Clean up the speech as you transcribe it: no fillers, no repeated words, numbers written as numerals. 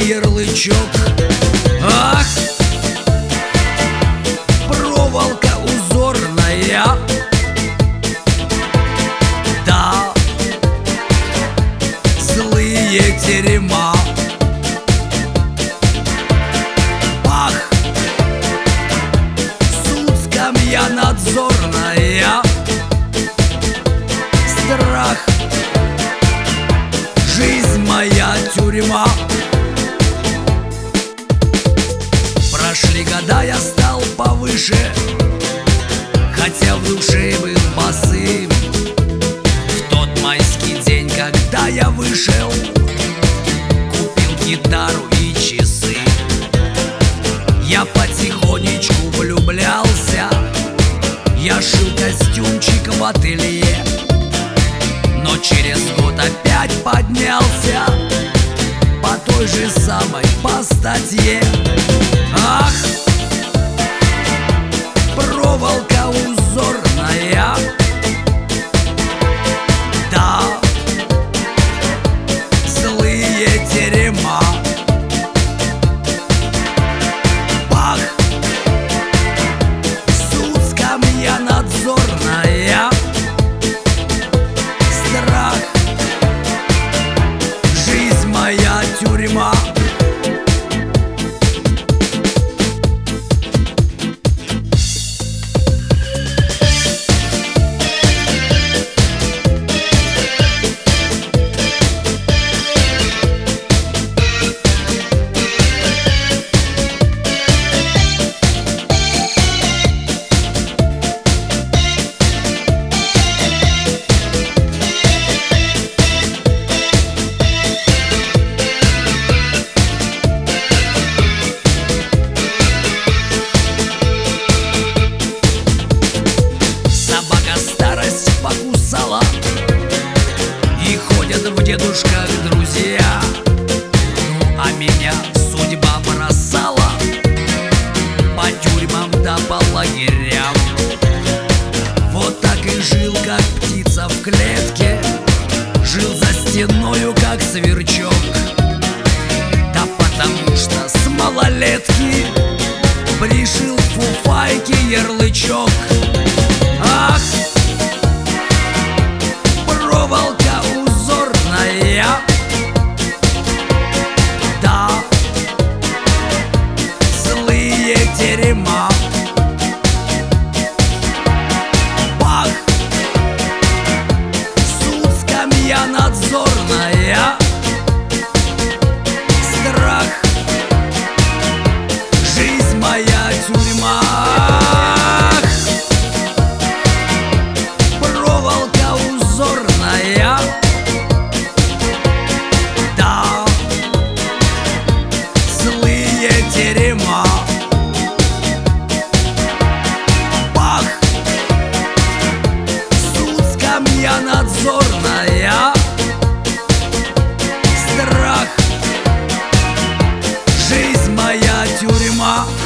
ярлычок. Ах, проволока узорная, да, злые терема. Ах, суд, скамья надзорная, страх, жизнь моя тюрьма. Прошли года, я стал повыше, хотя в душе был босым. В тот майский день, когда я вышел, купил гитару и часы. Я потихонечку влюблялся, я шил костюмчик в ателье, но через год опять поднялся по той же самой по статье. Ах, проволока узорная, да, злые терема. Бах, суд, скамья надзорная, страх, жизнь моя тюрьма. Покусала, и ходят в дедушках друзья. Ну а меня судьба бросала по тюрьмам да по лагерям. Вот так и жил, как птица в клетке, жил за стеною, как сверчок. Да потому что с малолетки пришил к фуфайке ярлычок. Ах, проволока узорная, да, злые терема. Бах, суд, скамья надзорная, страх, жизнь моя тюрьма. Проволока узорная, да, злые терема. Бах, суд, скамья надзорная, страх, жизнь моя тюрьма.